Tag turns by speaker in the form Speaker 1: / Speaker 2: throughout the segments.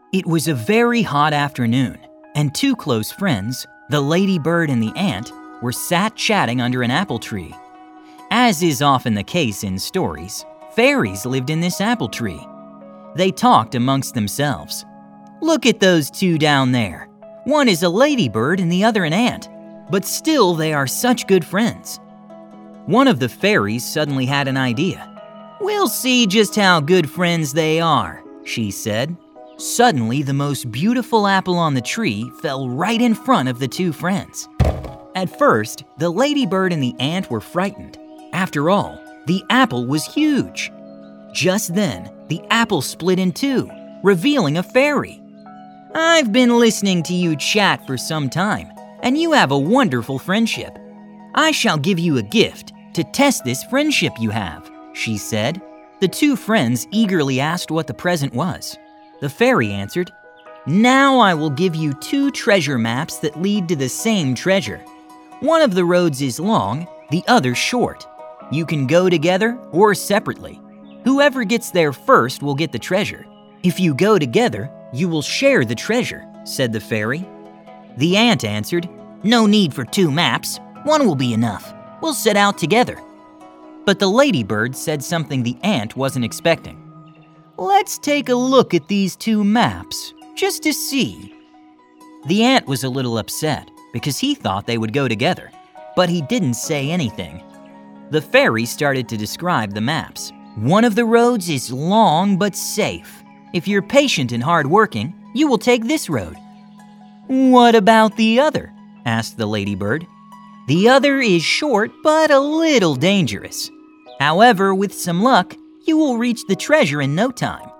Speaker 1: It was a very hot afternoon, and two close friends, the ladybird and the ant, were sat chatting under an apple tree. As is often the case in stories, fairies lived in this apple tree. They talked amongst themselves. "Look at those two down there. One is a ladybird and the other an ant, but still they are such good friends." One of the fairies suddenly had an idea. "We'll see just how good friends they are," she said. Suddenly, the most beautiful apple on the tree fell right in front of the two friends. At first, the ladybird and the ant were frightened. After all, the apple was huge. Just then, the apple split in two, revealing a fairy. "I've been listening to you chat for some time, and you have a wonderful friendship. I shall give you a gift to test this friendship you have," she said. The two friends eagerly asked what the present was. The fairy answered, "Now I will give you two treasure maps that lead to the same treasure. One of the roads is long, the other short. You can go together or separately. Whoever gets there first will get the treasure. If you go together, you will share the treasure," said the fairy. The ant answered, "No need for two maps. One will be enough. We'll set out together." But the ladybird said something the ant wasn't expecting. "Let's take a look at these two maps, just to see." The ant was a little upset because he thought they would go together, but he didn't say anything. The fairy started to describe the maps. "One of the roads is long but safe. If you're patient and hardworking, you will take this road." "What about the other?" asked the ladybird. "The other is short but a little dangerous. However, with some luck, you will reach the treasure in no time."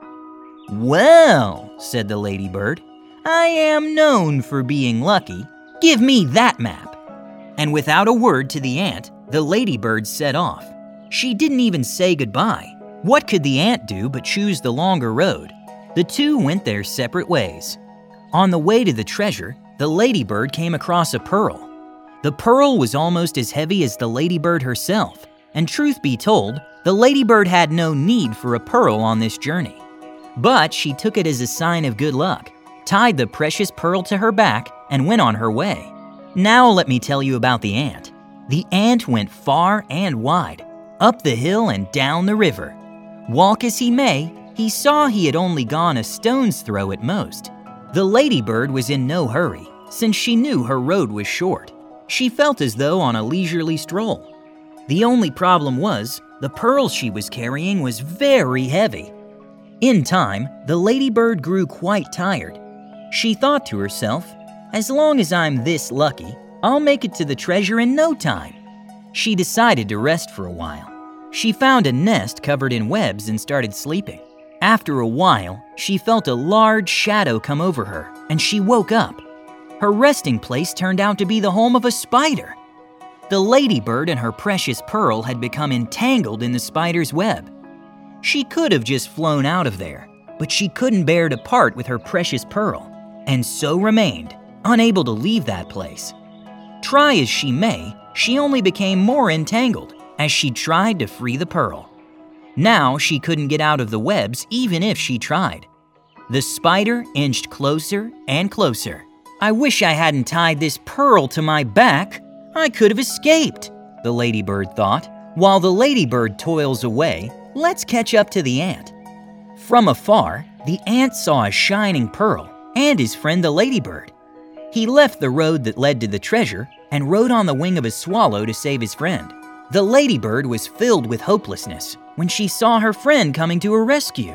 Speaker 1: "Well," said the ladybird, "I am known for being lucky. Give me that map." And without a word to the ant, the ladybird set off. She didn't even say goodbye. What could the ant do but choose the longer road? The two went their separate ways. On the way to the treasure, the ladybird came across a pearl. The pearl was almost as heavy as the ladybird herself, and truth be told, the ladybird had no need for a pearl on this journey. But she took it as a sign of good luck, tied the precious pearl to her back, and went on her way. Now let me tell you about the ant. The ant went far and wide, up the hill and down the river. Walk as he may, he saw he had only gone a stone's throw at most. The ladybird was in no hurry, since she knew her road was short. She felt as though on a leisurely stroll. The only problem was, the pearl she was carrying was very heavy. In time, the ladybird grew quite tired. She thought to herself, "As long as I'm this lucky, I'll make it to the treasure in no time." She decided to rest for a while. She found a nest covered in webs and started sleeping. After a while, she felt a large shadow come over her, and she woke up. Her resting place turned out to be the home of a spider. The ladybird and her precious pearl had become entangled in the spider's web. She could have just flown out of there, but she couldn't bear to part with her precious pearl, and so remained, unable to leave that place. Try as she may, she only became more entangled as she tried to free the pearl. Now she couldn't get out of the webs even if she tried. The spider inched closer and closer. "I wish I hadn't tied this pearl to my back. I could have escaped," the ladybird thought. While the ladybird toils away, let's catch up to the ant. From afar, the ant saw a shining pearl and his friend the ladybird. He left the road that led to the treasure and rode on the wing of a swallow to save his friend. The ladybird was filled with hopelessness when she saw her friend coming to her rescue.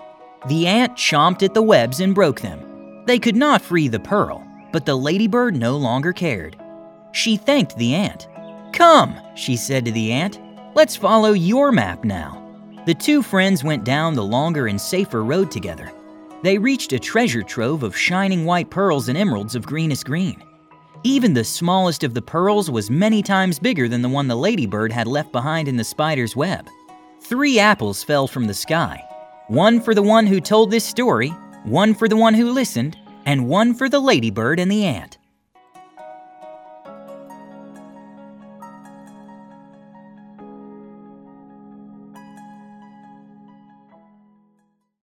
Speaker 1: The ant chomped at the webs and broke them. They could not free the pearl, but the ladybird no longer cared. She thanked the ant. "Come," she said to the ant, "let's follow your map now." The two friends went down the longer and safer road together. They reached a treasure trove of shining white pearls and emeralds of greenest green. Even the smallest of the pearls was many times bigger than the one the ladybird had left behind in the spider's web. 3 apples fell from the sky. One for the one who told this story, one for the one who listened, and one for the ladybird and the ant.